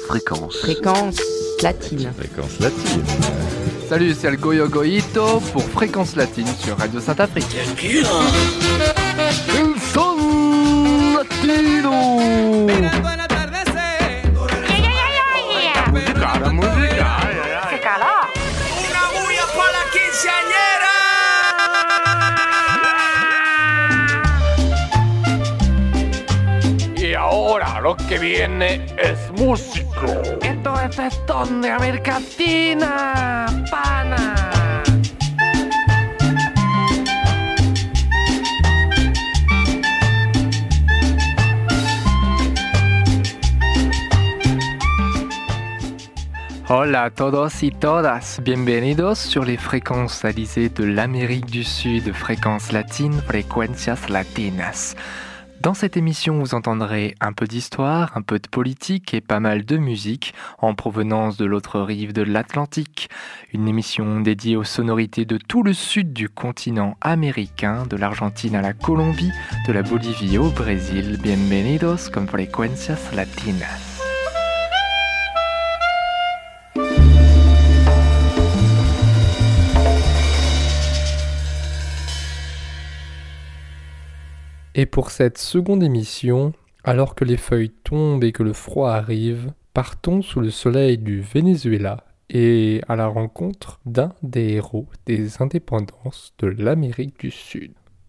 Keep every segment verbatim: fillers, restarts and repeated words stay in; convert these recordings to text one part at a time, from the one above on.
Fréquence. Fréquence latine. Fréquence latine. Salut, c'est le Goyo Goyito pour Fréquence latine sur Radio Saint-Afrique. Il son latino. Musica, la musica. Una bulla para la quinceañera. Y ahora lo que viene es músico. Esto es festón de América Latina, pana. Hola a todos y todas, bienvenidos sur les fréquences alisées de l'Amérique du Sud, fréquences latines, frecuencias latinas. Dans cette émission, vous entendrez un peu d'histoire, un peu de politique et pas mal de musique en provenance de l'autre rive de l'Atlantique. Une émission dédiée aux sonorités de tout le sud du continent américain, de l'Argentine à la Colombie, de la Bolivie au Brésil. Bienvenidos con frecuencias latinas. Et pour cette seconde émission, alors que les feuilles tombent et que le froid arrive, partons sous le soleil du Venezuela et à la rencontre d'un des héros des indépendances de l'Amérique du Sud.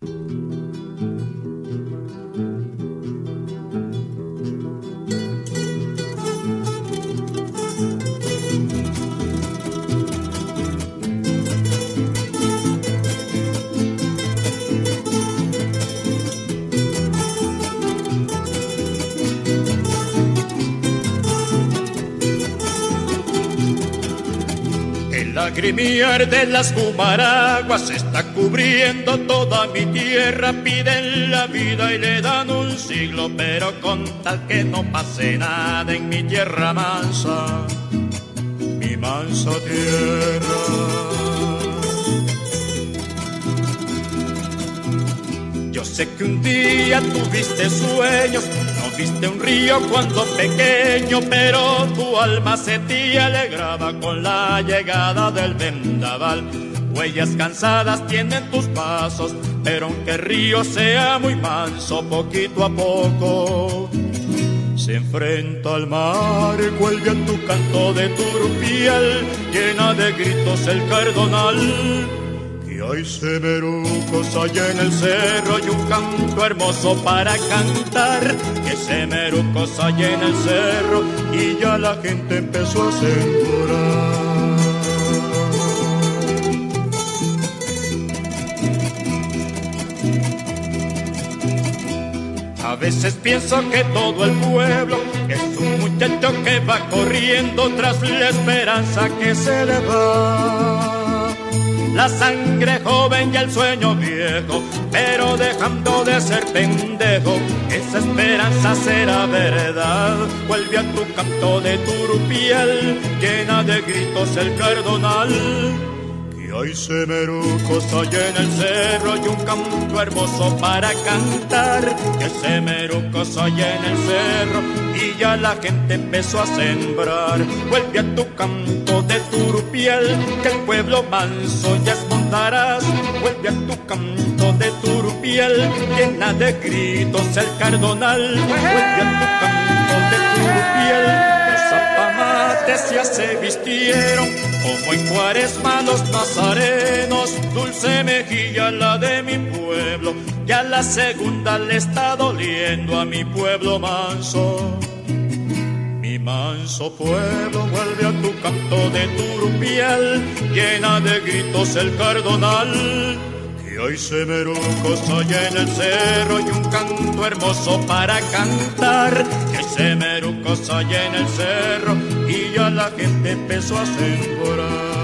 Lagrimiar de las humaraguas está cubriendo toda mi tierra. Piden la vida y le dan un siglo, pero con tal que no pase nada en mi tierra mansa, mi mansa tierra. Yo sé que un día tuviste sueños, no viste un río cuando pequeño, pero tu alma se te alegraba con la llegada del vendaval. Huellas cansadas tienen tus pasos, pero aunque el río sea muy manso, poquito a poco se enfrenta al mar. Vuelve a tu canto de turpial, llena de gritos el cardonal. Y hay semerucos allá en el cerro y un canto hermoso para cantar. Que semerucos allá en el cerro y ya la gente empezó a sembrar. A veces pienso que todo el pueblo es un muchacho que va corriendo tras la esperanza que se le va. La sangre joven y el sueño viejo, pero dejando de ser pendejo, esa esperanza será verdad. Vuelve a tu canto de turpial, llena de gritos el cardonal. Que hay semerucos allá en el cerro y un canto hermoso para cantar. Que semerucos allá en el cerro y ya la gente empezó a sembrar. Vuelve a tu canto de turpial, que el pueblo manso ya esmontarás. Vuelve a tu canto de turpial, llena de gritos el cardonal. Vuelve a tu canto de turpial. Los zapamates ya se vistieron como en cuaresma los nazarenos. Dulce mejilla la de mi pueblo, ya la segunda le está doliendo a mi pueblo manso. Mi manso pueblo, vuelve a tu canto de turpial, llena de gritos el cardonal. Que hay semerucos allá en el cerro y un canto hermoso para cantar. Que hay semerucos allá en el cerro y ya la gente empezó a sembrar.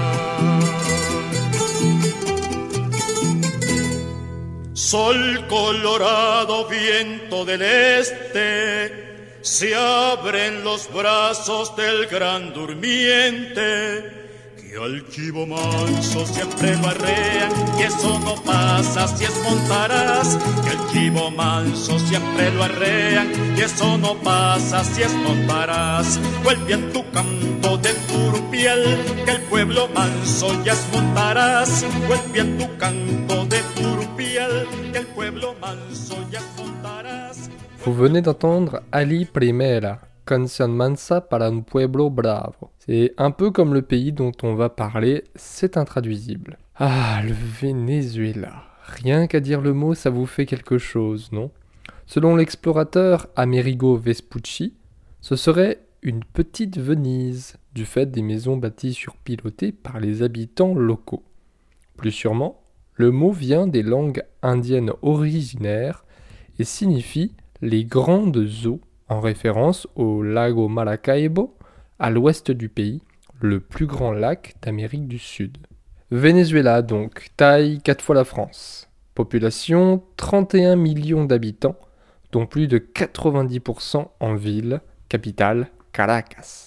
Sol colorado, viento del este, se abren los brazos del gran durmiente. Que al chivo manso siempre lo arrean y eso no pasa si es Montaraz. Que al chivo manso siempre lo arrean y eso no pasa si es Montaraz. Vuelve en tu canto de Turupiel, que el pueblo manso ya es Montaraz. Vuelve en tu canto de Turupiel, que el pueblo manso ya es Montaraz. Vous venez d'entendre Ali Primera, Canción Mansa para un Pueblo Bravo. C'est un peu comme le pays dont on va parler, c'est intraduisible. Ah, le Venezuela. Rien qu'à dire le mot, ça vous fait quelque chose, non ? Selon l'explorateur Amerigo Vespucci, ce serait une petite Venise, du fait des maisons bâties sur pilotées par les habitants locaux. Plus sûrement, le mot vient des langues indiennes originaires et signifie les grandes eaux, en référence au lago Maracaibo, à l'ouest du pays, le plus grand lac d'Amérique du Sud. Venezuela donc, taille quatre fois la France. Population trente et un millions d'habitants, dont plus de quatre-vingt-dix pour cent en ville, capitale Caracas.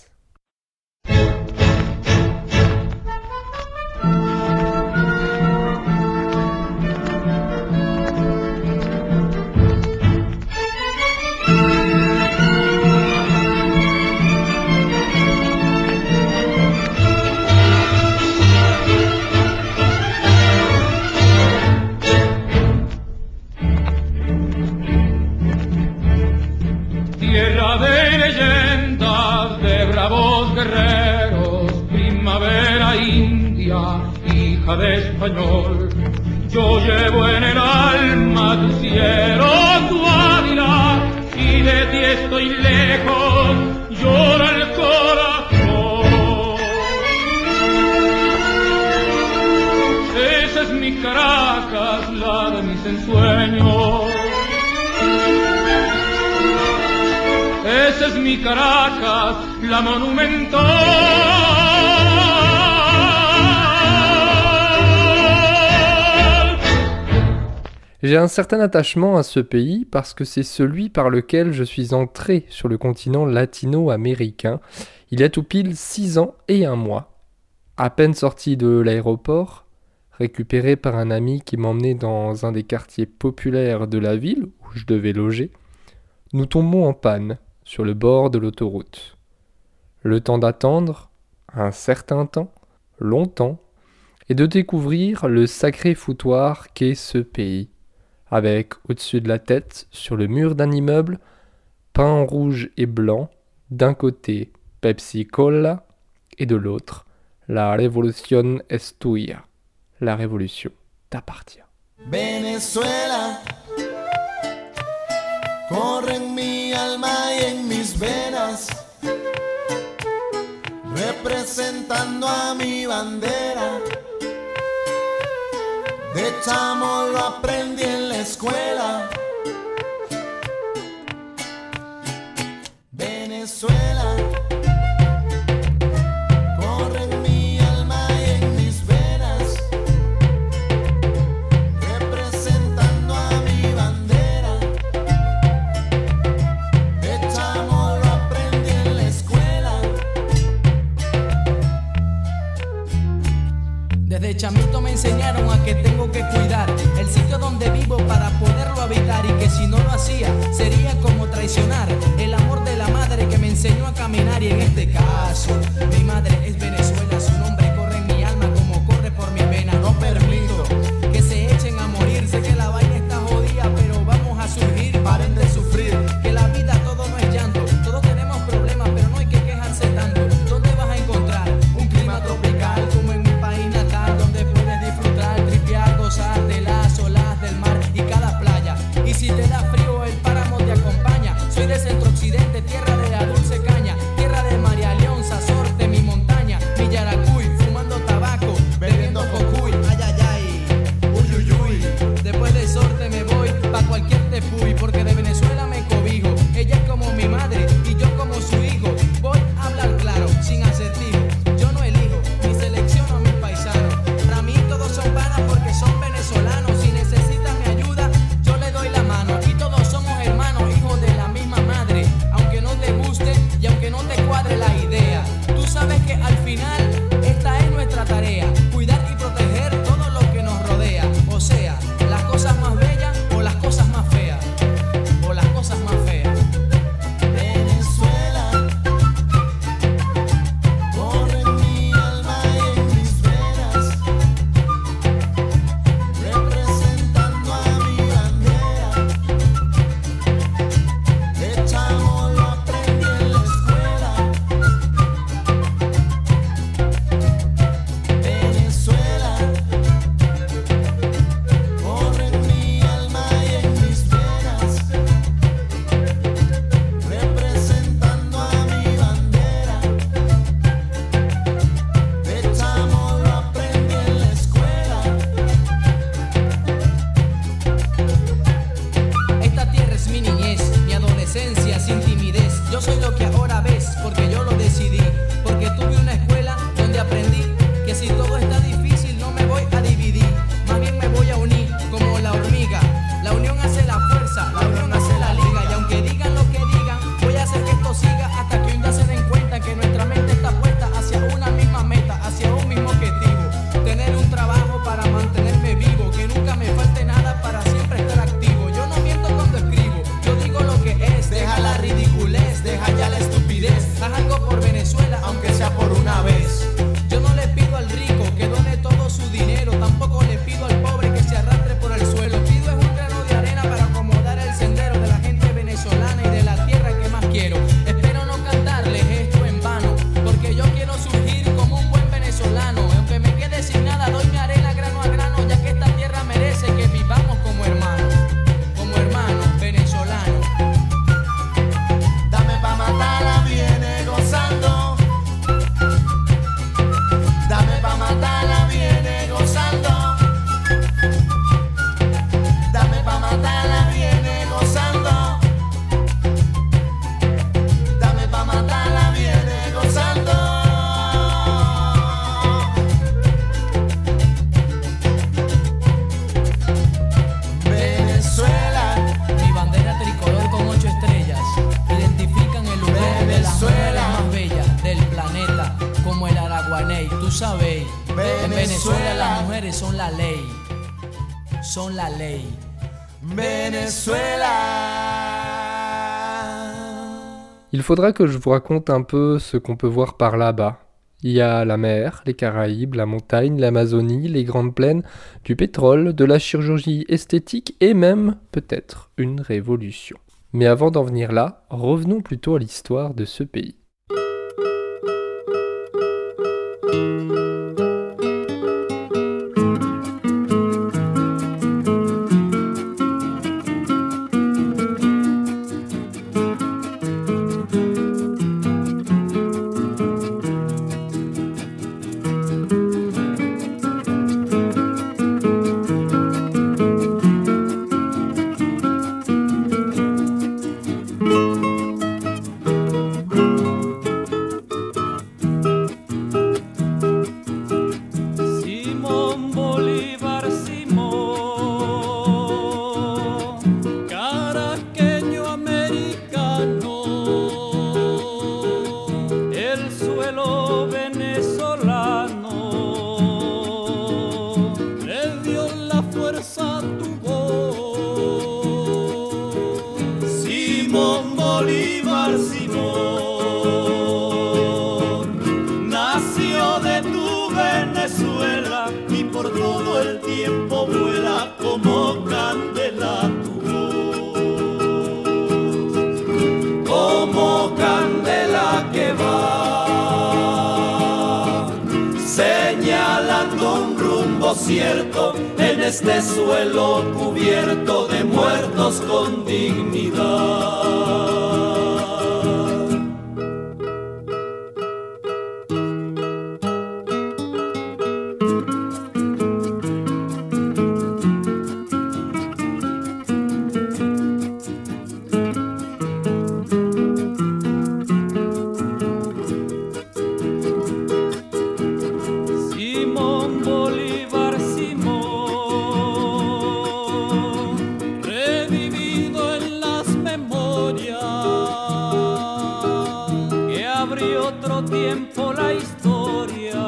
Tierra de leyendas, de bravos guerreros, primavera india, hija de español. Yo llevo en el alma tu cielo, tu ávila, y de ti estoy lejos, llora el corazón. Esa es mi Caracas, la de mis ensueños. Esa es mi Caracas, la monumental. J'ai un certain attachement à ce pays parce que c'est celui par lequel je suis entré sur le continent latino-américain il y a tout pile six ans et un mois. À peine sorti de l'aéroport, récupéré par un ami qui m'emmenait dans un des quartiers populaires de la ville où je devais loger, nous tombons en panne sur le bord de l'autoroute. Le temps d'attendre, un certain temps, longtemps, et de découvrir le sacré foutoir qu'est ce pays, avec au-dessus de la tête, sur le mur d'un immeuble, peint en rouge et blanc, d'un côté Pepsi Cola, et de l'autre, la Revolución es tuya, la révolution t'appartient. Venezuela, corre en mi alma y en mis venas, representando a mi bandera. De chamo lo aprendí en la escuela. Venezuela, corre en mi alma y en mis venas, representando a mi bandera. De chamo lo aprendí en la escuela. Desde chamito me enseñaron a que tengo que cuidar el sitio donde vivo para poderlo habitar, y que si no lo hacía sería como traicionar el amor de la madre que me enseñó a caminar. Y en este caso mi madre es Venezuela, su nombre corre en mi alma como corre por mi vena. No permito que se echen a morir, sé que la vaina está jodida pero vamos a surgir. Paren de sufrir, que la vida todo no es llanto, todos tenemos problemas pero no hay que quejarse tanto. ¿Dónde vas a encontrar un clima tropical como en mi país natal, donde puedes disfrutar, tripear, gozar de las olas del mar y cada playa? Y si te da frío el páramo te acompaña. Soy de centro occidente, tierra de la dulce caña, tierra de María León, Sazor, de la vez, porque yo lo decidí, porque tuve una escuela donde aprendí que si todo está difícil no me voy a dividir, más bien me voy a unir como la hormiga. La unión hace la fuerza, la unión hace la liga, y aunque digan lo que digan, voy a hacer que esto siga hasta que un día se den cuenta que nuestra mente está puesta hacia una misma meta, hacia un mismo objetivo, tener un trabajo para mantenerme vivo, que nunca me falte nada para siempre estar activo. Yo no miento cuando escribo, yo digo lo que es, deja la ridiculez, deja ya la estupidez, haz algo por Venezuela, aunque sea por una vez. Yo no le pido al rico que done todo su dinero, tampoco le pido al pobre que se arrastre por el suelo, pido es un grano de arena para acomodar el sendero de la gente venezolana y de la tierra que más quiero. Espero no cantarles esto en vano, porque yo quiero surgir como un buen venezolano, aunque me quede sin nada, doy mi arena grano a grano, ya que esta tierra merece que vivamos como hermanos, como hermanos venezolanos. Dame pa' matarla, viene gozando. Dame pa' matarla, viene gozando. Dame pa' matarla, viene gozando. Dame pa' matarla, viene gozando. Venezuela, Mi bandera tricolor con ocho estrellas identifican el lugar de las mujeres más bellas del planeta, como el Araguaney, tú sabes. En Venezuela las mujeres son la ley, son la ley. Venezuela. Il faudra que je vous raconte un peu ce qu'on peut voir par là-bas. Il y a la mer, les Caraïbes, la montagne, l'Amazonie, les grandes plaines, du pétrole, de la chirurgie esthétique et même, peut-être, une révolution. Mais avant d'en venir là, revenons plutôt à l'histoire de ce pays. Simón Bolívar, Simón, caraqueño americano, el suelo venezolano le dio la fuerza a tu voz. Simón Bolívar, Simón, nació de tu Venezuela y por todo el tiempo vuela como candela tu voz, como candela que va señalando un rumbo cierto en este suelo cubierto de muertos con dignidad. Simón Bolívar, Simón, revivido en las memorias, que abrió otro tiempo la historia.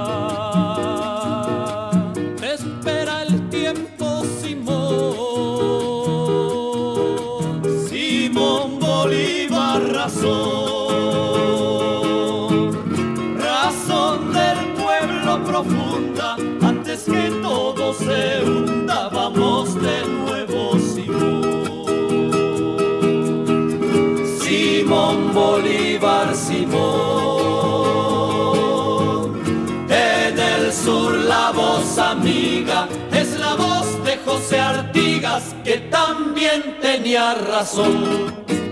Te espera el tiempo, Simón. Simón Bolívar, razón, razón del pueblo profunda, antes que todo se hunda, vamos de nuevo, Simón. Simón Bolívar, Simón, en el sur la voz amiga es la voz de José Artigas, que también tenía razón.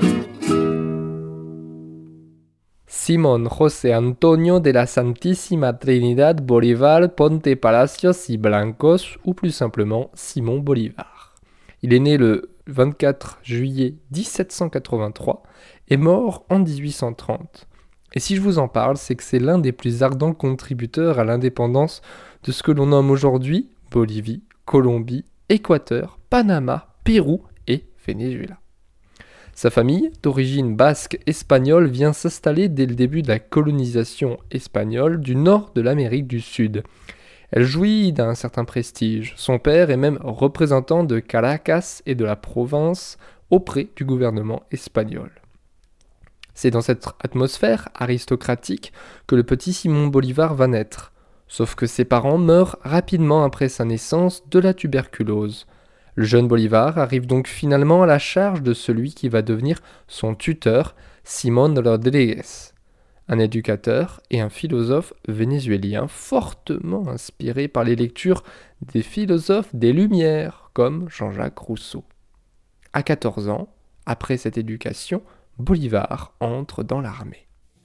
Simón José Antonio de la Santísima Trinidad Bolívar Ponte Palacios y Blancos, ou plus simplement Simon Bolivar. Il est né le vingt-quatre juillet mille sept cent quatre-vingt-trois et mort en dix-huit cent trente. Et si je vous en parle, c'est que c'est l'un des plus ardents contributeurs à l'indépendance de ce que l'on nomme aujourd'hui Bolivie, Colombie, Équateur, Panama, Pérou et Venezuela. Sa famille, d'origine basque espagnole, vient s'installer dès le début de la colonisation espagnole du nord de l'Amérique du Sud. Elle jouit d'un certain prestige. Son père est même représentant de Caracas et de la province auprès du gouvernement espagnol. C'est dans cette atmosphère aristocratique que le petit Simón Bolívar va naître. Sauf que ses parents meurent rapidement après sa naissance de la tuberculose. Le jeune Bolívar arrive donc finalement à la charge de celui qui va devenir son tuteur, Simón Rodríguez, un éducateur et un philosophe vénézuélien fortement inspiré par les lectures des philosophes des Lumières, comme Jean-Jacques Rousseau. À quatorze ans, après cette éducation, Bolívar entre dans l'armée.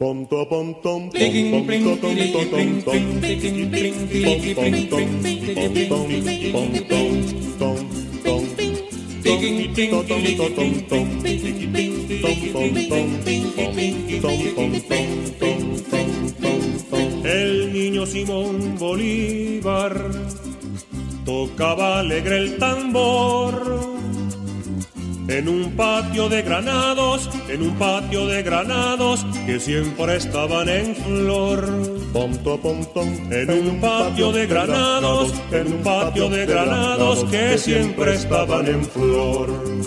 El niño Simón Bolívar tocaba alegre el tambor en un patio de granados, en un patio de granados que siempre estaban en flor. En un patio de granados, en un patio de granados que siempre estaban en flor.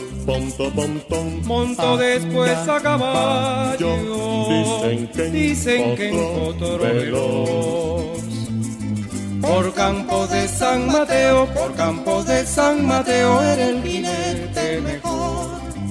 Montó después a caballo, dicen que en potro veloz. Por campos de San Mateo, por campos de San Mateo era el jinete mejor.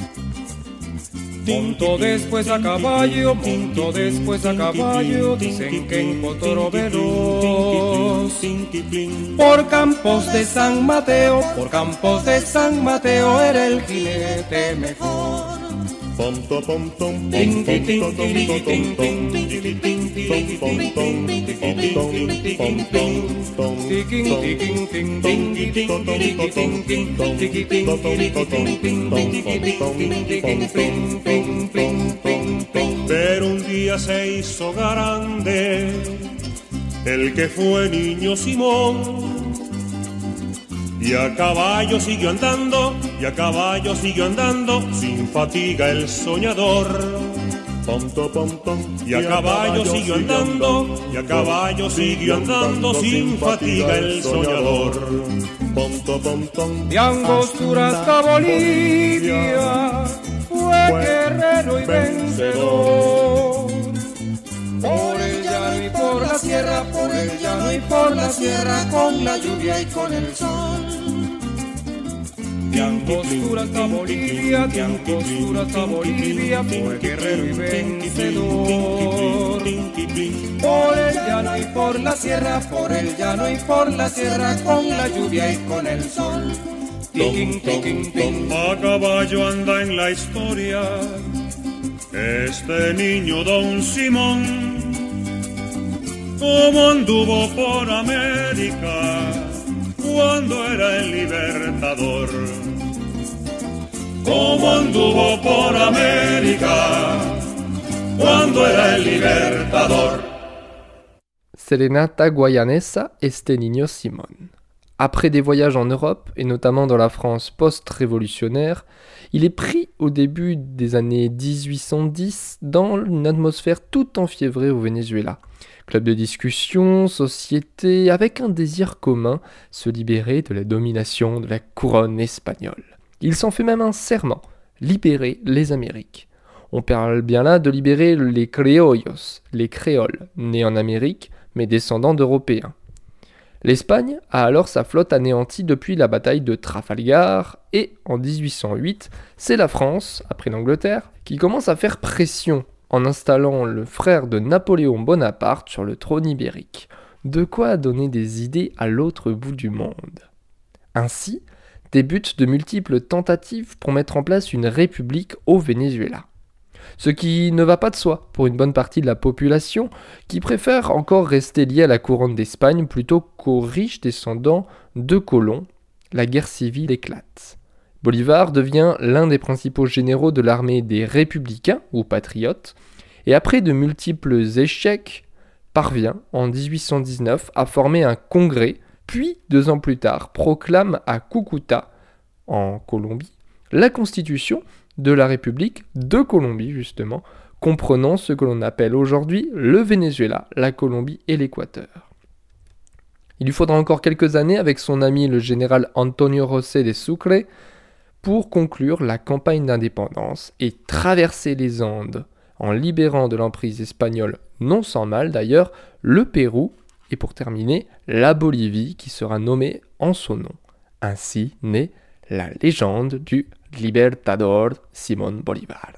Montó después a caballo, montó después a caballo, dicen que en potro veloz. Por campos de San Mateo, por campos de San Mateo era el jinete mejor. Pero un día se hizo grande el que fue niño Simón. Y a caballo siguió andando, y a caballo siguió andando, sin fatiga el soñador. Y a caballo siguió andando, y a caballo siguió andando, sin fatiga el soñador. De Angostura hasta Bolivia fue guerrero y vencedor. Por el llano y por la sierra, por el llano y por la sierra, con la lluvia y con el sol. De Angostura hasta Bolivia, de Angostura hasta Bolivia, fue guerrero y vencedor. Por el llano y por la sierra, por el llano y por la sierra, con la lluvia y con el sol. A caballo anda en la historia este niño Don Simón, como anduvo por América cuando era el libertador. Como anduvo por América cuando era el libertador. Serenata guayanesa este niño Simón. Après des voyages en Europe, et notamment dans la France post-révolutionnaire, il est pris au début des années dix-huit cent dix dans une atmosphère tout enfiévrée au Venezuela. Club de discussion, société, avec un désir commun, se libérer de la domination de la couronne espagnole. Il s'en fait même un serment, libérer les Amériques. On parle bien là de libérer les criollos, les créoles, nés en Amérique, mais descendants d'Européens. L'Espagne a alors sa flotte anéantie depuis la bataille de Trafalgar et en dix-huit cent huit, c'est la France, après l'Angleterre, qui commence à faire pression en installant le frère de Napoléon Bonaparte sur le trône ibérique. De quoi donner des idées à l'autre bout du monde. Ainsi, débutent de multiples tentatives pour mettre en place une république au Venezuela. Ce qui ne va pas de soi pour une bonne partie de la population qui préfère encore rester liée à la couronne d'Espagne plutôt qu'aux riches descendants de colons. La guerre civile éclate. Bolívar devient l'un des principaux généraux de l'armée des républicains ou patriotes et après de multiples échecs, parvient en dix-huit cent dix-neuf à former un congrès, puis deux ans plus tard proclame à Cúcuta, en Colombie, la constitution de la République de Colombie justement, comprenant ce que l'on appelle aujourd'hui le Venezuela, la Colombie et l'Équateur. Il lui faudra encore quelques années avec son ami le général Antonio José de Sucre pour conclure la campagne d'indépendance et traverser les Andes en libérant de l'emprise espagnole, non sans mal d'ailleurs, le Pérou et pour terminer, la Bolivie qui sera nommée en son nom. Ainsi naît la légende du Libertador Simón Bolívar.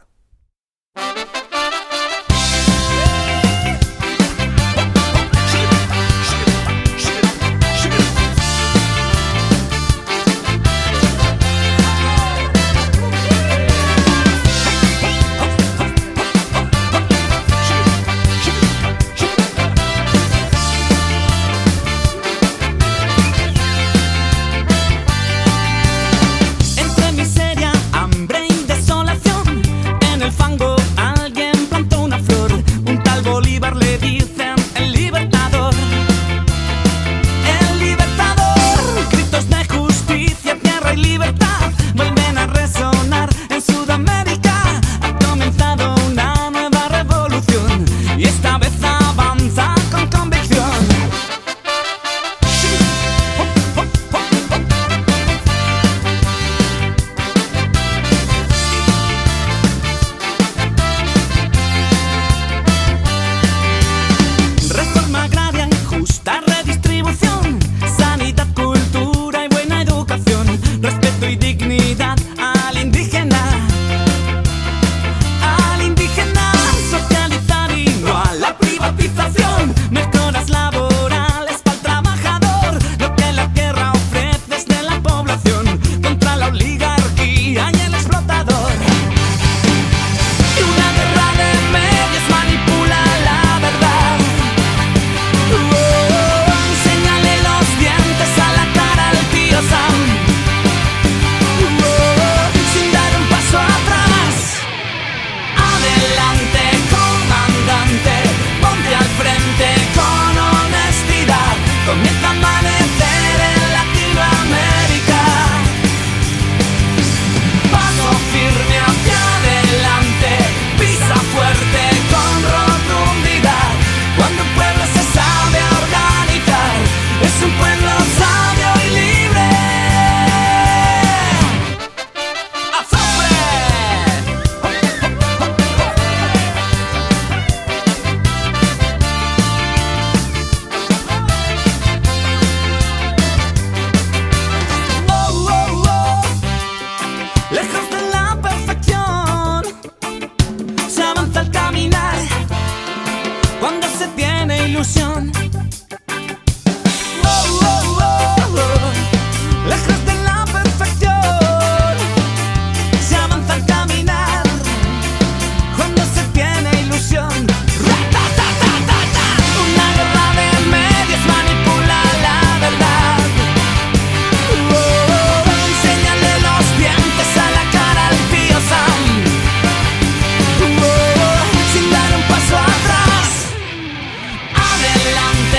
Adelante.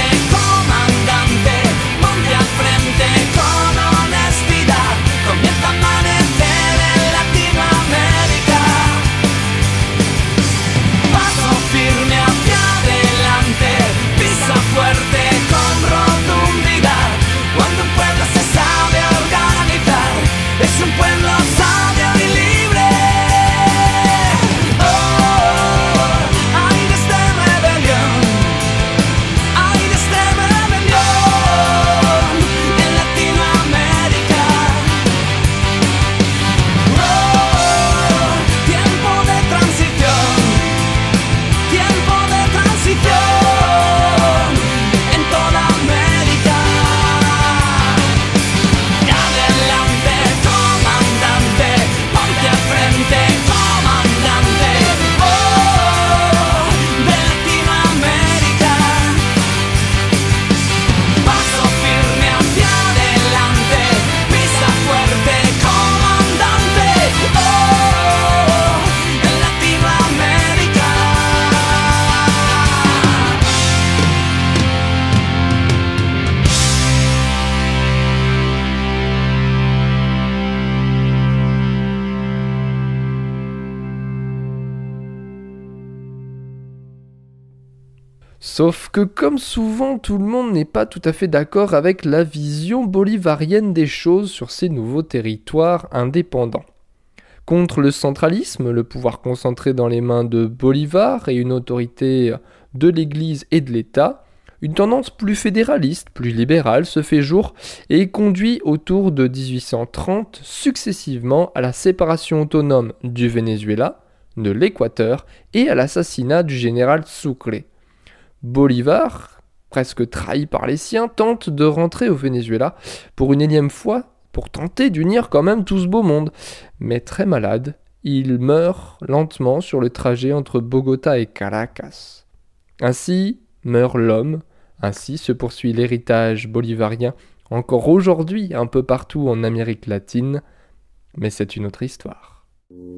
Sauf que comme souvent, tout le monde n'est pas tout à fait d'accord avec la vision bolivarienne des choses sur ces nouveaux territoires indépendants. Contre le centralisme, le pouvoir concentré dans les mains de Bolivar et une autorité de l'Église et de l'État, une tendance plus fédéraliste, plus libérale se fait jour et conduit autour de dix-huit cent trente successivement à la séparation autonome du Venezuela, de l'Équateur et à l'assassinat du général Sucre. Bolivar, presque trahi par les siens, tente de rentrer au Venezuela pour une énième fois pour tenter d'unir quand même tout ce beau monde. Mais très malade, il meurt lentement sur le trajet entre Bogota et Caracas. Ainsi meurt l'homme, ainsi se poursuit l'héritage bolivarien encore aujourd'hui un peu partout en Amérique latine, mais c'est une autre histoire.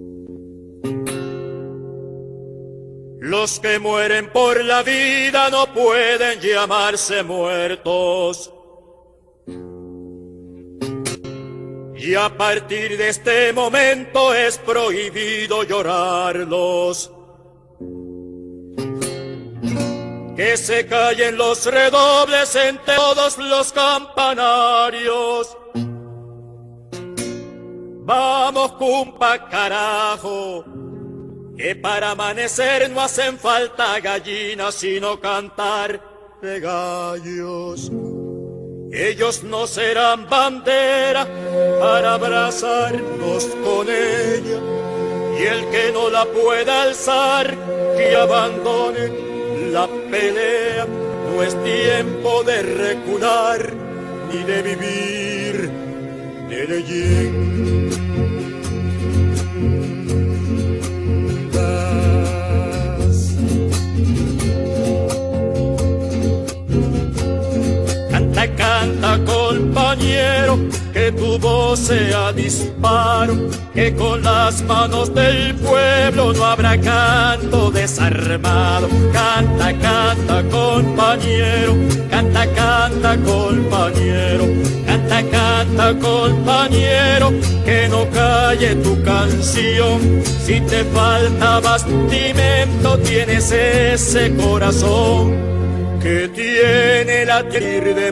Los que mueren por la vida no pueden llamarse muertos. Y a partir de este momento es prohibido llorarlos. Que se callen los redobles en todos los campanarios. Vamos, cumpa, carajo, que para amanecer no hacen falta gallinas sino cantar de gallos. Ellos no serán bandera para abrazarnos con ella, y el que no la pueda alzar, que abandone la pelea. No es tiempo de recular ni de vivir de leyendas. Canta, canta, compañero, que tu voz sea disparo, que con las manos del pueblo no habrá canto desarmado. Canta, canta, compañero, canta, canta, compañero, canta, canta, compañero, que no calle tu canción. Si te falta bastimento, tienes ese corazón que tiene latir de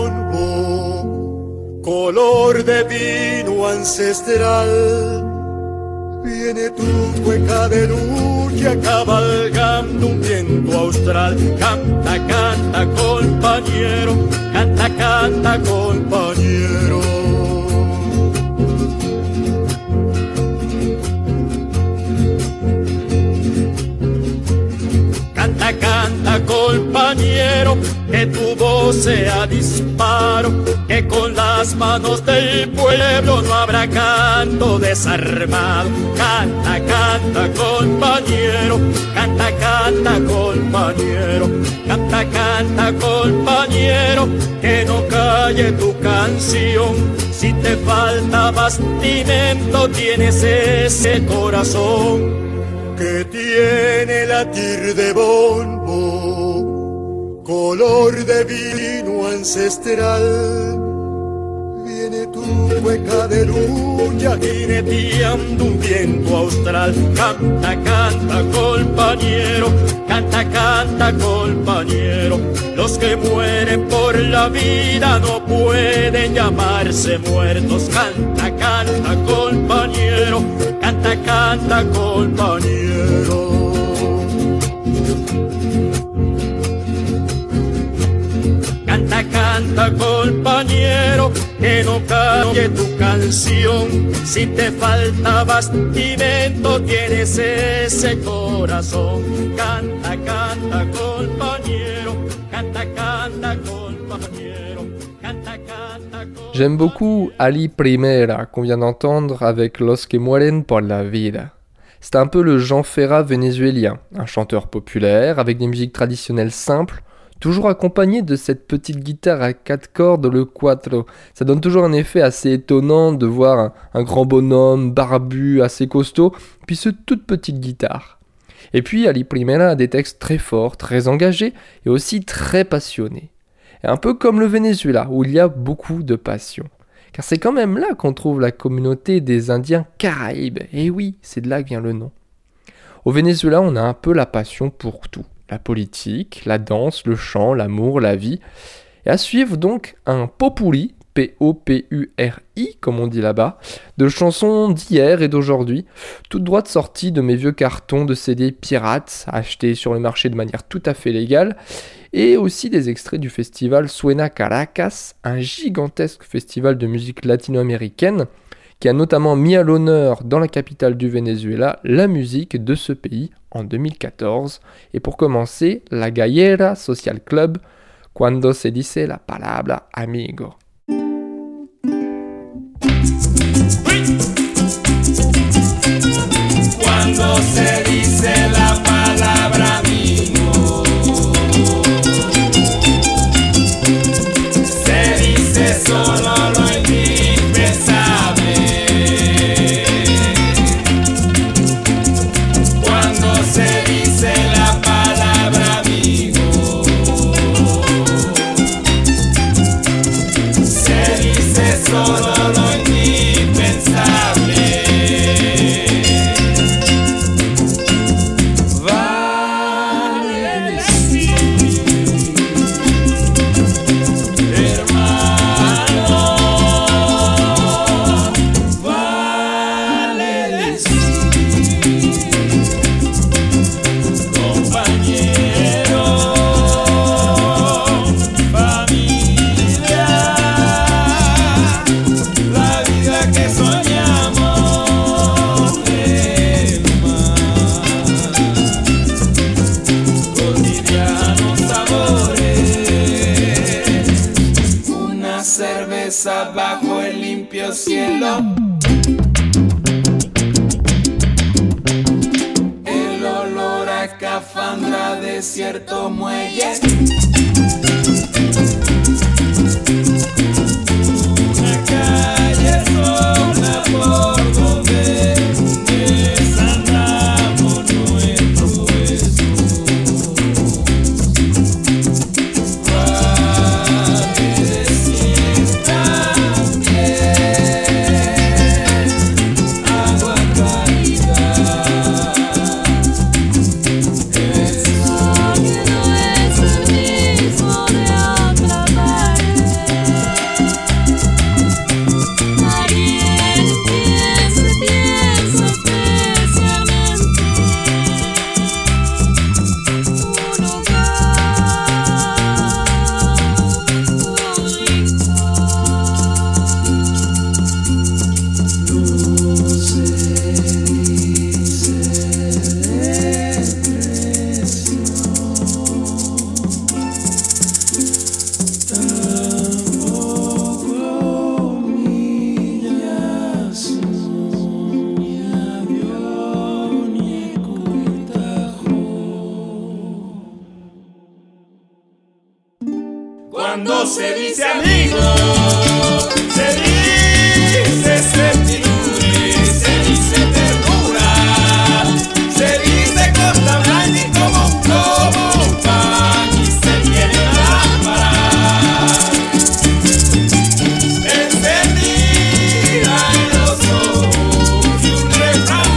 bombo, color de vino ancestral. Viene tu cueca de lucha cabalgando un viento austral. Canta, canta, compañero, canta, canta, compañero. Canta, canta, compañero, que tu voz sea disparo, que con las manos del pueblo no habrá canto desarmado. Canta, canta, compañero, canta, canta, compañero, canta, canta, compañero, que no calle tu canción. Si te falta bastimento, tienes ese corazón que tiene latir de bombo, color de vino ancestral. Viene tu cueca de lucha jineteando un viento austral. Canta, canta, compañero, canta, canta, compañero. Los que mueren por la vida no pueden llamarse muertos. Canta, canta, compañero, canta, canta, compañero. Canta, canta, compañero, que no cambie tu canción. Si te falta bastimento, tienes ese corazón. Canta, canta, compañero, canta, canta, compañero, canta, canta, compañero. J'aime beaucoup Ali Primera qu'on vient d'entendre avec Los que mueren por la vida. C'est un peu le Jean Ferrat vénézuélien, un chanteur populaire avec des musiques traditionnelles simples, toujours accompagné de cette petite guitare à quatre cordes, le cuatro. Ça donne toujours un effet assez étonnant de voir un, un grand bonhomme barbu, assez costaud, puis cette toute petite guitare. Et puis Ali Primera a des textes très forts, très engagés et aussi très passionnés. Et un peu comme le Venezuela, où il y a beaucoup de passion. Car c'est quand même là qu'on trouve la communauté des Indiens Caraïbes. Et oui, c'est de là que vient le nom. Au Venezuela, on a un peu la passion pour tout. la politique, la danse, le chant, l'amour, la vie. Et à suivre donc un pot-pourri, P O P U R I comme on dit là-bas, de chansons d'hier et d'aujourd'hui, toutes droites sorties de mes vieux cartons de C D pirates achetés sur le marché de manière tout à fait légale, et aussi des extraits du festival Suena Caracas, un gigantesque festival de musique latino-américaine qui a notamment mis à l'honneur dans la capitale du Venezuela la musique de ce pays en deux mille quatorze. Et pour commencer, la Gallera Social Club, Cuando se dice la palabra amigo. Cuando se dice la palabra amigo, se dice solo lo indispensable. Cuando se dice la palabra amigo, se dice solo lo indispensable. Bajo el limpio cielo, el olor a escafandra de cierto muelle, una calle sola por donde desandamos nuestro beso. Cuando se dice amigo, se dice certidumbre, se dice ternura, se dice costa blanca y como un globo un pan y se tiene una lámpara encendida en los ojos y un refrán.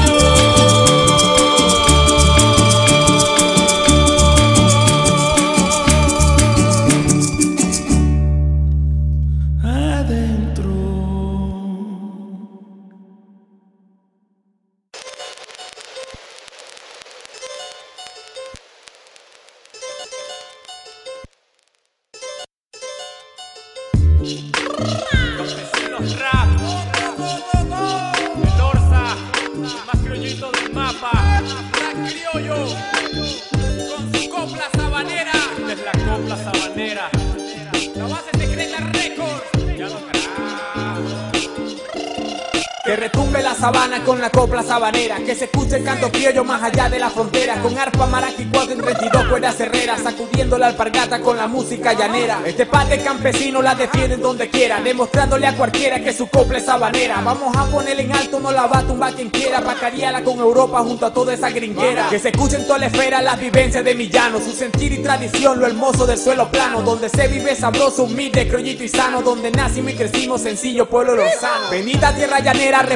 Los rap, el Dorsa, el más criollito del mapa, Rap Criollo, con su copla sabanera. Esta es la copla sabanera, la base secreta Records, ya lo carajo. Que retumbe la sabana con la copla sabanera, que se escuche el canto criollo más allá de la frontera, con arpa, maraca cuatro en treinta y dos cuerdas herreras, sacudiendo la alpargata con la música llanera. Este pate campesino la defiende donde quiera, demostrándole a cualquiera que su copla es sabanera. Vamos a ponerle en alto, no la va a tumbar quien quiera, pa' cariarla con Europa junto a toda esa gringuera. Que se escuche en toda la esfera las vivencias de mi llano, su sentir y tradición, lo hermoso del suelo plano, donde se vive sabroso, humilde, criollito y sano, donde nacimos y crecimos sencillo, pueblo lozano. Bendita tierra llanera,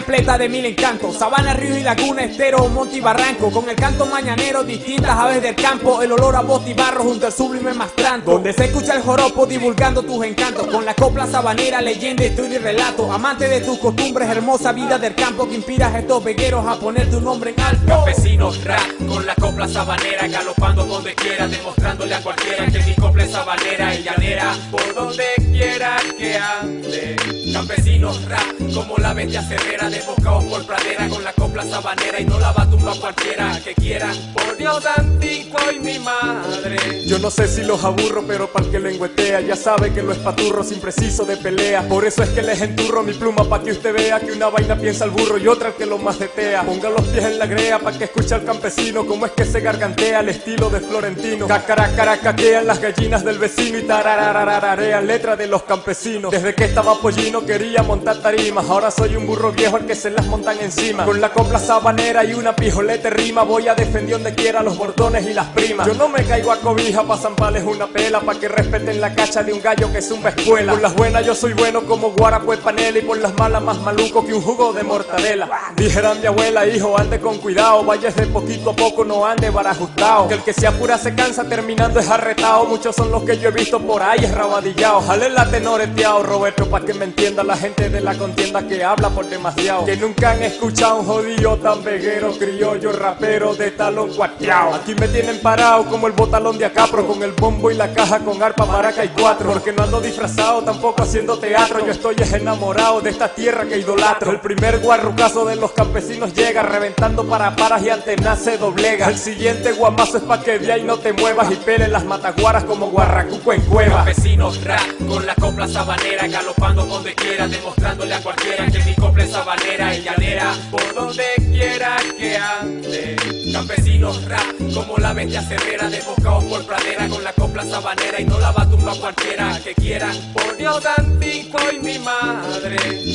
repleta de mil encantos. Sabana, río y laguna, estero, monte y barranco. Con el canto mañanero, distintas aves del campo. El olor a bote y barro junto al sublime mastranto. Donde se escucha el joropo divulgando tus encantos. Con la copla sabanera, leyenda, historia y relato. Amante de tus costumbres, hermosa vida del campo. Que inspiras a estos vegueros a poner tu nombre en alto. Campesinos rap, con la copla sabanera. Galopando donde quiera, demostrándole a cualquiera que mi copla es sabanera y llanera. Por donde quiera que ande. Campesinos rap, como la bestia cerrera, desbocados por pradera con la copla sabanera y no la va a tumbar cualquiera que quiera. Por Dios antico y mi madre. Yo no sé si los aburro, pero pa'l que lengüetea ya sabe que lo espaturro sin preciso de pelea. Por eso es que les enturro mi pluma pa' que usted vea que una vaina piensa el burro y otra el que lo macetea. Ponga los pies en la grea pa' que escuche al campesino cómo es que se gargantea al estilo de Florentino. Cacaracaracaquean las gallinas del vecino y tarararararean letra de los campesinos. Desde que estaba pollino quería montar tarimas, ahora soy un burro viejo al que se las montan encima. Con la copla sabanera y una pijolete rima voy a defender donde quiera los bordones y las primas. Yo no me caigo a cobija pa' zampales una pela, pa' que respeten la cacha de un gallo que zumba escuela. Por las buenas yo soy bueno como guarapo de panela y por las malas más maluco que un jugo de mortadela. Dijeran mi abuela, hijo, ande con cuidado, vayas de poquito a poco, no ande barajustado. Que el que se apura se cansa, terminando es arretado. Muchos son los que yo he visto por ahí esrabadillados. Jale la tenoreteado, Roberto, pa' que me entienda la gente de la contienda que habla por demasiado. Que nunca han escuchado un jodido tan veguero, criollo, rapero de talón cuarteado. Aquí me tienen parado como el botalón de Acapro, con el bombo y la caja con arpa, maraca y cuatro. Porque no ando disfrazado, tampoco haciendo teatro. Yo estoy enamorado de esta tierra que idolatro. El primer guarrucazo de los campesinos llega, reventando para paras y antenas se doblega. El siguiente guamazo es pa' que vea y no te muevas y pele las mataguaras como guarracuco en cueva. Campesinos rap, con la copla sabanera, galopando donde quiera, demostrándole a cualquiera que mi copla es sabanera y llanera. Por donde quiera que ande. Campesinos rap, como la bestia cerrera, desbocados por pradera con la copla sabanera y no la va a tumbar cualquiera que quiera. Por Dios antico y mi madre.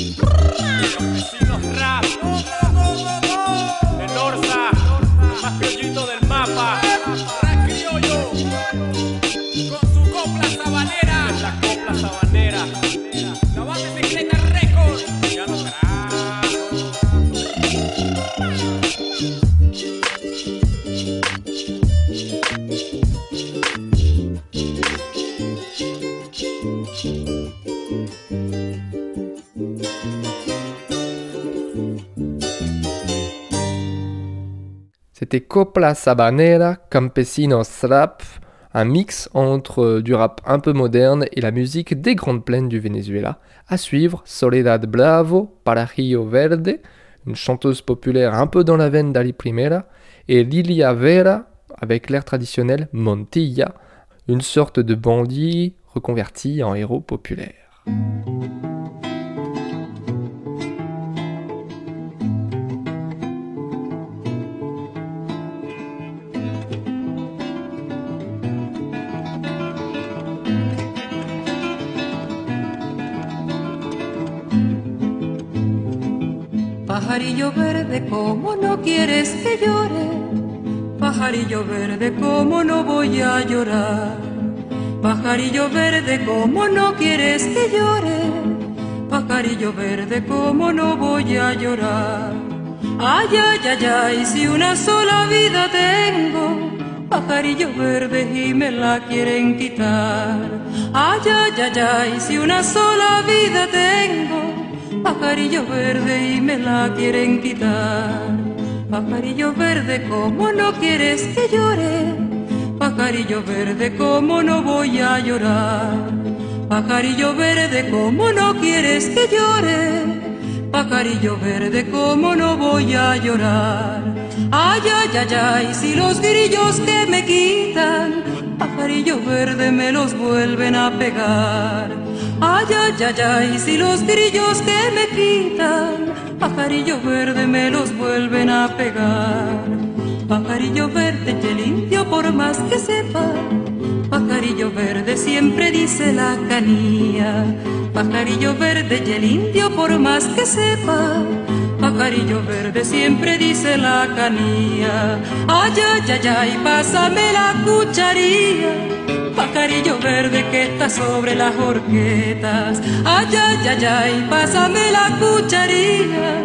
Campesinos rap, el Orza, más criollito del mapa. Rap criollo, con su copla sabanera. Es la copla sabanera. La base secreta Records. Ya no será. C'était Copla Sabanera, Campesinos Rap, un mix entre du rap un peu moderne et la musique des grandes plaines du Venezuela. À suivre, Soledad Bravo, Parajillo Verde, une chanteuse populaire un peu dans la veine d'Ali Primera, et Lilia Vera, avec l'air traditionnel Montilla, une sorte de bandit reconverti en héros populaire. Pajarillo verde, ¿cómo no quieres que llore? Pajarillo verde, ¿cómo no voy a llorar? Pajarillo verde, ¿cómo no quieres que llore? Pajarillo verde, ¿cómo no voy a llorar? Ay, ay, ay, ay, si una sola vida tengo, pajarillo verde y me la quieren quitar. Ay, ay, ay, ay, si una sola vida tengo, pajarillo verde y me la quieren quitar. Pajarillo verde, ¿cómo no quieres que llore? Pajarillo verde, ¿cómo no voy a llorar? Pajarillo verde, ¿cómo no quieres que llore? Pajarillo verde, ¿cómo no voy a llorar? Ay, ay, ay, ay, si los grillos que me quitan, pajarillo verde me los vuelven a pegar. Ay, ay, ay, ay, si los grillos que me quitan, pajarillo verde me los vuelven a pegar. Pajarillo verde y el indio por más que sepa, pajarillo verde siempre dice la canía. Pajarillo verde y el indio por más que sepa, pajarillo verde siempre dice la canía. Ay, ay, ay, ay, pásame la cucharilla, pajarillo verde que está sobre las horquetas. Ay, ay, ay, ay, pásame la cucharilla,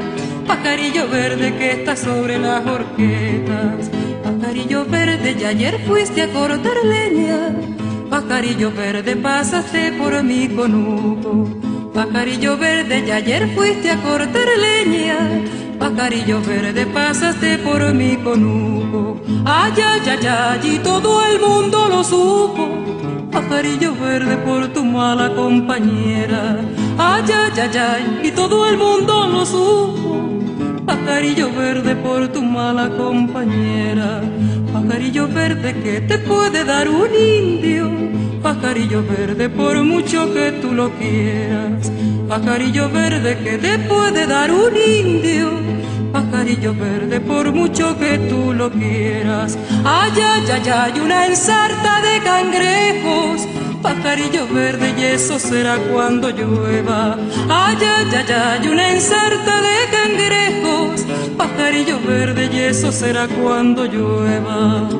pajarillo verde que está sobre las horquetas. Pajarillo verde, ya ayer fuiste a cortar leña. Pajarillo verde, pasaste por mi conuco. Pajarillo verde, ya ayer fuiste a cortar leña. Pajarillo verde, pasaste por mi conuco. Ay, ay, ay, ay, y todo el mundo lo supo. Pajarillo verde, por tu mala compañera. Ay, ay, ay, ay, y todo el mundo lo supo. Pajarillo verde, por tu mala compañera. Pajarillo verde, que te puede dar un indio. Pajarillo verde, por mucho que tú lo quieras. Pajarillo verde, que te puede dar un indio. Pajarillo verde, por mucho que tú lo quieras. Ay, ay, ay, ay, una ensarta de cangrejos. Pajarillo verde, y eso será cuando llueva. Ay, ay, ay, ay, una ensarta de cangrejos. Pajarillo verde, y eso será cuando llueva.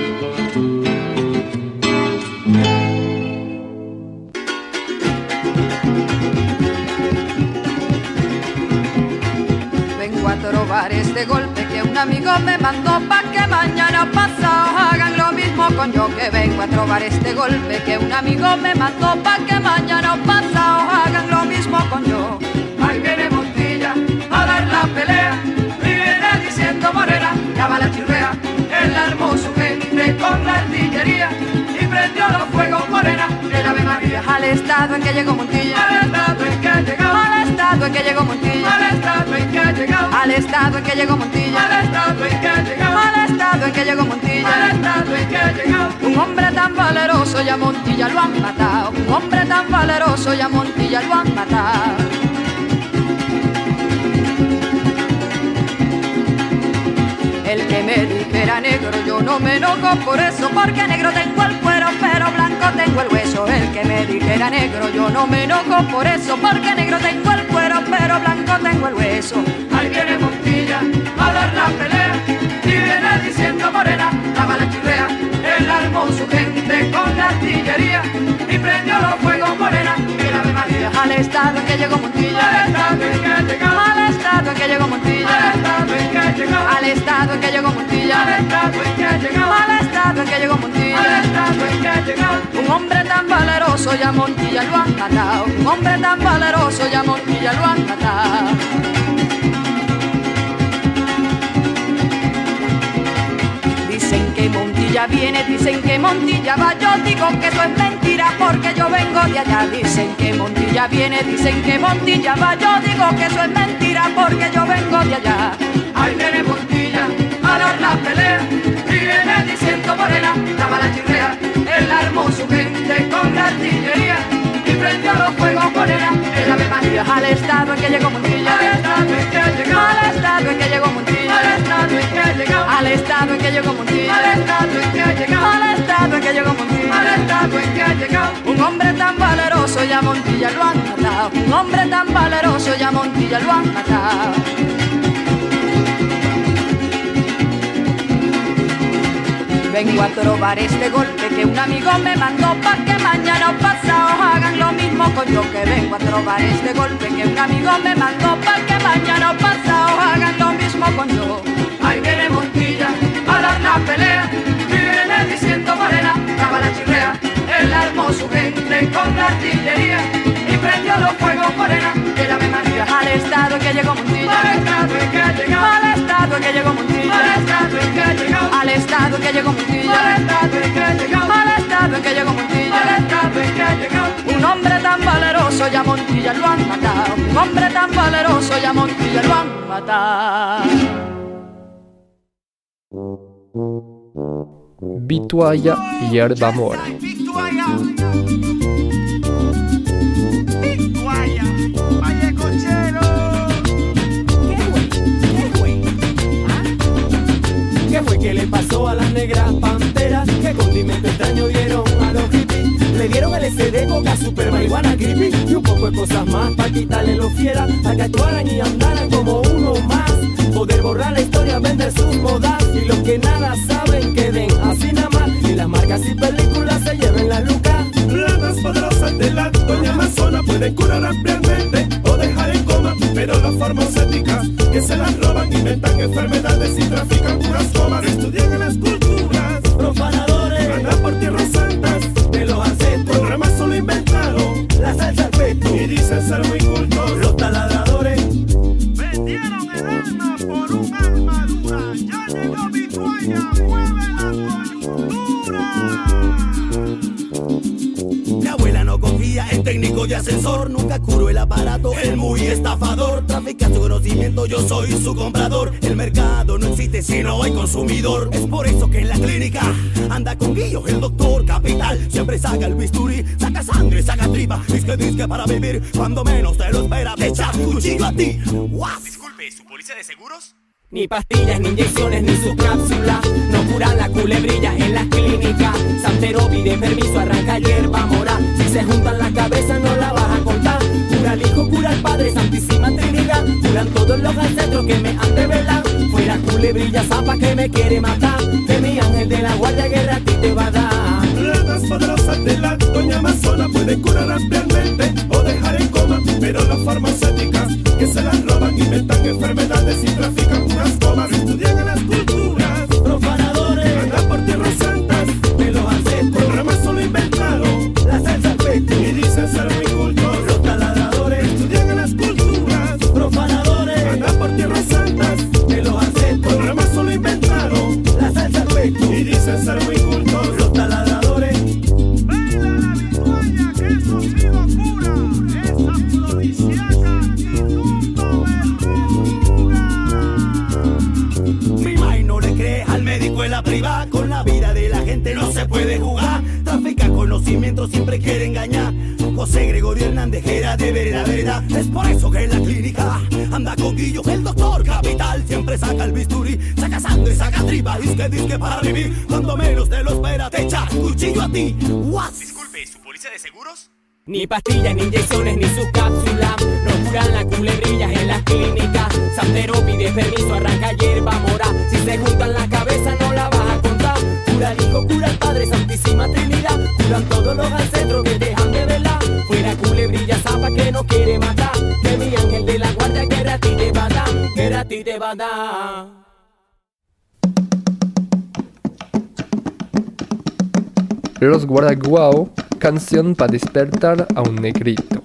Este golpe que un amigo me mandó pa' que mañana pasado hagan lo mismo con yo, que vengo a trobar este golpe que un amigo me mandó pa' que mañana pasado hagan lo mismo con yo. Ahí viene Montilla a dar la pelea y viene diciendo morena, ya va la chirrea, él armó su gente con la artillería y prendió los fuegos morena, el Ave María. Al estado en que llegó Montilla, al estado en que ha llegado, al estado en que llegó Montilla, al estado en que ha llegado, al estado en que llegó Montilla, al estado en que ha llegado, al estado en que llegó Montilla, al estado en que ha llegado. Un hombre tan valeroso y a Montilla lo han matado, un hombre tan valeroso y a Montilla lo han matado. El que me dijera negro, yo no me enojo por eso, porque negro tengo el cuero, pero blanco tengo el hueso. El que me dijera negro, yo no me enojo por eso, porque negro tengo el cuero, pero blanco tengo el hueso. Ahí viene Montilla a dar la pelea y viene diciendo morena, daba la chirrea, él armó su gente con la artillería y prendió los fuegos morena, el Ave María. Al estado en que llegó Montilla, al estado en que ha llegado, al estado en que llegó Montilla, al estado en que ha llegado, al estado en que llegó Montilla, al estado en que ha llegado, al estado en que llegó Montilla, al estado en que ha llegado. Un hombre tan valeroso y a Montilla lo han matado, un hombre tan valeroso y a Montilla lo han matado. Dicen que Montilla viene, dicen que Montilla va, yo digo que eso es mentira porque yo vengo de allá. Dicen que Montilla viene, dicen que Montilla va, yo digo que eso es mentira porque yo vengo de allá. Ahí viene Montilla a dar la pelea y viene diciendo morena, daba la chirrea, él armó su gente con la artillería y prendió los fuegos morena, el Ave María. Al estado en que llegó Montilla, al estado en que ha llegado, al estado en que llegó Montilla, al estado en que ha llegado, al estado en que llegó Montilla, al estado en que ha llegado, al estado en que llegó Montilla, al estado en que ha llegado. Un hombre tan valeroso y a Montilla lo han matado, un hombre tan valeroso y a Montilla lo han matado. Vengo a trobar este golpe que un amigo me mandó pa' que mañana o pasado hagan lo mismo con yo, que vengo a trobar este golpe que un amigo me mandó pa' que mañana o pasado hagan lo mismo con yo. Ahí viene Montilla a dar la pelea y viene diciendo morena, daba la chirrea, él armó su gente con la artillería y prendió los fuegos morena, el Ave María. Al estado en que llegó Montilla, al estado en que ha llegado, al estado en que llegó Montilla, al estado en que ha llegado, al estado en que llegó Montilla, al estado en que ha llegado, al estado en que llegó Montilla, al estado en que ha llegado. Un hombre tan valeroso y a Montilla lo han matado, un hombre tan valeroso y a Montilla lo han matado. Vitualla hierba mora. Vitualla, Valle Cochero. ¿Qué fue? ¿Qué fue que le pasó a las negras panteras? ¿Qué condimento extraño dieron a los hippies? Le dieron L S D, coca, super marihuana, creepy y un poco de cosas más para quitarle los fieras, a que actuaran y andaran como uno más. Poder borrar la historia, vender sus modas y los que nada saben queden así nada más. Y las marcas y películas se lleven las lucas. Plantas poderosas de la doña Amazona pueden curar ampliamente o dejar en coma, pero las farmacéuticas que se las inventan enfermedades y trafican puras comas. Estudian en las culturas, profanadores, andan por tierras santas de los ancestros. Con ramas solo inventaron la salsa al pecho y dicen ser muy cultos. Los taladradores vendieron el alma por un alma dura. Ya llegó mi toalla, mueve la coyuntura. Mi abuela no confía en técnico de ascensor, nunca curó el aparato, el muy estafador. Trafica su conocimiento, yo soy su comprador. El mercado no existe si no hay consumidor. Es por eso que en la clínica anda con Guillo, el doctor capital. Siempre saca el bisturí, saca sangre, saca tripa. Disque, disque para vivir, cuando menos te lo espera. Te echa cuchillo a ti. ¡Guau! Disculpe, ¿su póliza de seguros? Ni pastillas, ni inyecciones, ni sus cápsulas no curan la culebrilla en las clínicas. Santero pide permiso, arranca hierba mora. Si se juntan las cabezas no la vas a contar. Cura al Hijo, cura al Padre, Santísima Trinidad. Curan todos los ancestros que me han de velar. Fuera culebrilla, zapa que me quiere matar. Que mi ángel de la guardia guerra a ti te va a dar. Las más poderosas de la doña Amazona pueden curar ampliamente o dejar en coma. Pero las farmacéuticas que se las roban inventan enfermedades y trafican unas comas. Estudian en las culturas, profanadores, andan por tierras santas de los ancestros. Con ramas solo inventaron la salsa al pecho y dicen ser muy cultos. Los taladradores estudian en las culturas, profanadores, andan por tierras santas de los ancestros. Con ramas solo inventaron la salsa al pecho y dicen ser muy cultos. Los taladradores baila la vitualla que eso sí lo cura. Esa afrodisíaca inmundo verruga. Mi mai no le cree al médico en la privada. Con la vida de la gente no se puede jugar. Trafica conocimiento, siempre quiere engañar. José Gregorio Hernández era de ver la verdad. Es por eso que en la clínica anda con Guillo, el doctor capital. Siempre saca el bisturí, saca sangre, saca tripa. Disque, disque para vivir, cuando menos te lo espera. Te echa cuchillo a ti. What? Disculpe, ¿su póliza de seguros? Ni pastillas, ni inyecciones, ni sus cápsulas no curan la culebrilla en las clínicas. Santero pide permiso, arranca hierba mora. Si se juntan las cabezas no la vas a contar. Cura al Hijo, cura al Padre, Santísima Trinidad. Curan todos los ancestros que dejan de velar. Fuera culebrilla, zapa que no quiere matar. Que mi ángel de la guardia guerra a ti te va a dar. Guerra a ti te va a dar. Los Guaraguao, canción para despertar a un negrito.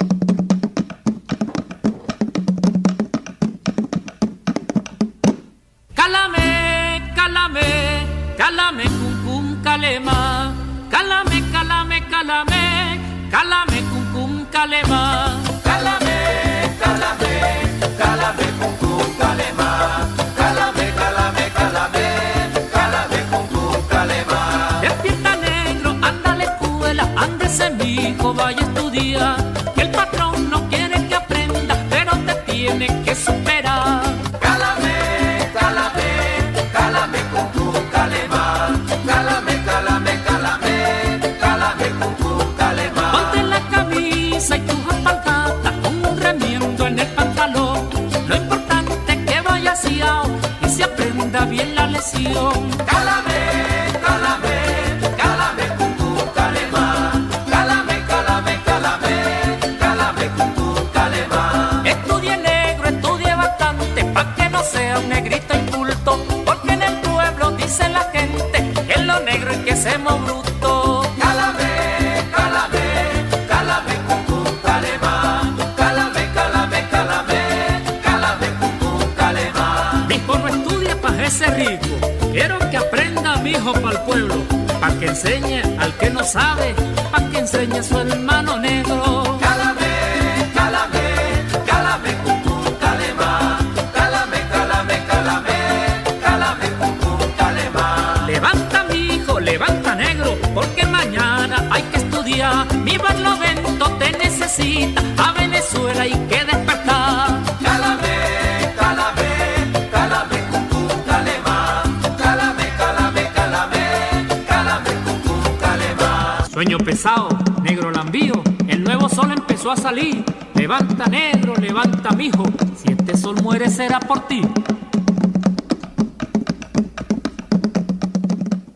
Cálame, cálame, cálame, cum cum calema. Cálame, cálame, cálame, cálame, cum cum calema. Cálame, cálame, cálame, cum cum calema. Cálame, cálame, cálame, cálame, cum cum calema. Despierta negro, anda a la escuela, ándese mijo, vaya a estudiar. Que el patrón no quiere que aprenda, pero te tiene que superar. Cálame, cálame, cálame, cum cum calema. Cálame, cálame, cálame, cálame, cum cum calema. Ponte la camisa y tus alpargatas con un remiendo en el pantalón. Lo importante es que vaya aseado y se aprenda bien la lección. Cálame, cálame, cálame, cum cum calema. Cálame, cálame, cálame, cálame, cum cum calema. Estudie negro, estudie bastante, pa' que no sea un negrito inculto. Porque en el pueblo dice la gente que en lo negro es que somos brutos. Cálame, cálame, cálame, cum cum calema. Cálame, cálame, cálame, cálame, cum cum calema. Mi hijo no estudia pa' ese rico, quiero que aprenda mi hijo pa'l pueblo. Pa' que enseñe al que no sabe, pa' que enseñe a su hermano negro. Cálame, cálame, cálame, cum cum calema. Cálame, cálame, cálame, cálame, cum cum calema. Levanta mi hijo, levanta negro, porque mañana hay que estudiar. Mi barlovento te necesita, a Venezuela hay que despertar. Cálame, cálame, cálame, cum cum calema. Cálame, cálame, cálame, cálame, cum cum calema. Sueño pesado, negro lambío, el nuevo sol empezó a salir. Levanta negro, levanta mijo, si este sol muere será por ti.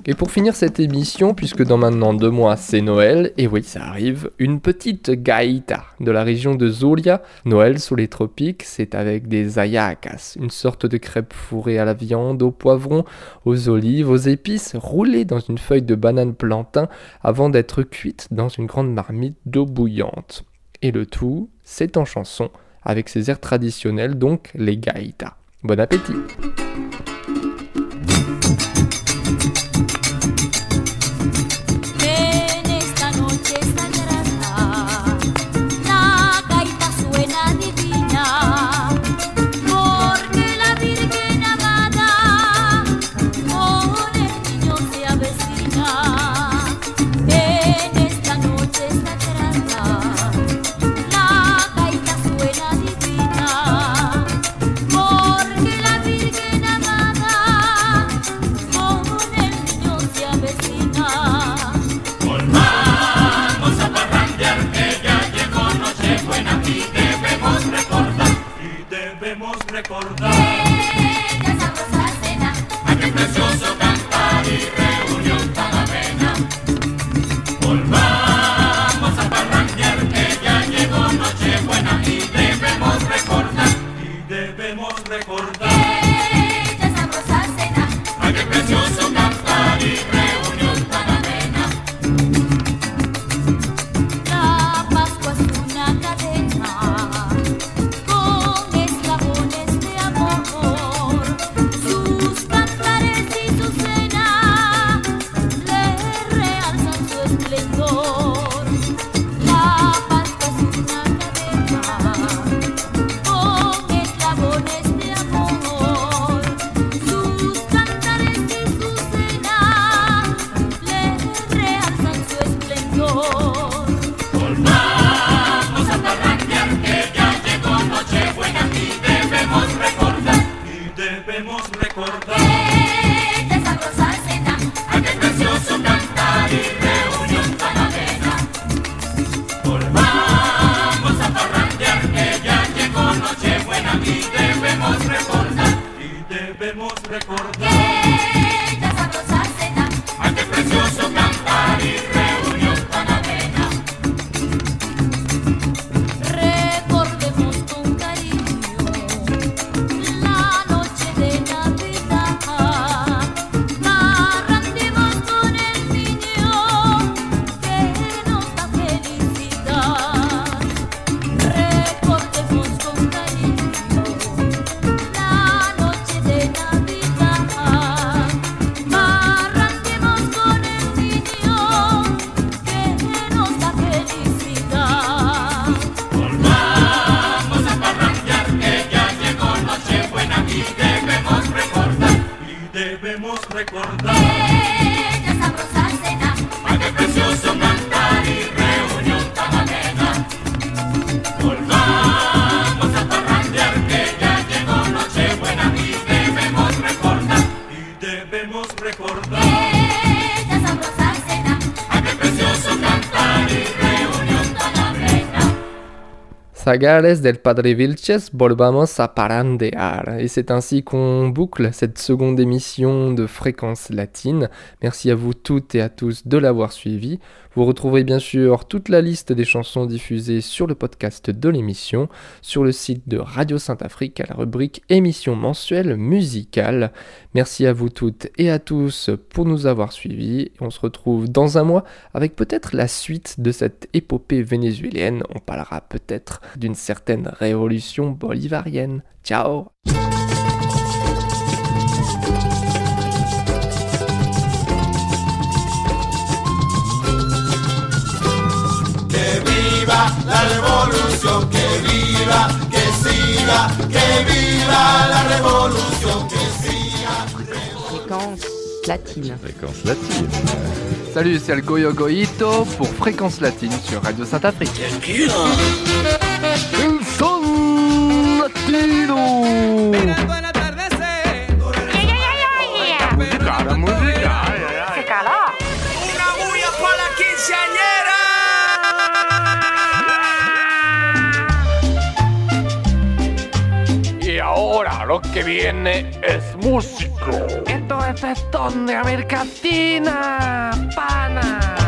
Et pour finir cette émission, puisque dans maintenant deux mois c'est Noël, et oui ça arrive, une petite gaita de la région de Zulia. Noël sous les tropiques, c'est avec des hallacas, une sorte de crêpe fourrée à la viande, au poivron, aux olives, aux épices, roulée dans une feuille de banane plantain avant d'être cuite dans une grande marmite d'eau bouillante. Et le tout, c'est en chanson, avec ses airs traditionnels, donc les gaitas. Bon appétit! Sagales del Padre Vilches, volvamos a parandear. Et c'est ainsi qu'on boucle cette seconde émission de Fréquence Latine. Merci à vous toutes et à tous de l'avoir suivi. Vous retrouverez bien sûr toute la liste des chansons diffusées sur le podcast de l'émission, sur le site de Radio Saint-Afrique à la rubrique émission mensuelle musicale. Merci à vous toutes et à tous pour nous avoir suivis. On se retrouve dans un mois avec peut-être la suite de cette épopée vénézuélienne. On parlera peut-être d'une certaine révolution bolivarienne. Ciao! La revolución, que viva, que siga, que viva la revolution, que siga. Fréquence latine. Fréquence latine. Salut, c'est le Goyo Goito pour Fréquence Latine sur Radio Saint-Afrique. El son latino. Música, la música. Se caló. Una bulla para la quinceañera. Y ahora lo que viene es músico. Esto es cafetón de América Latina, pana.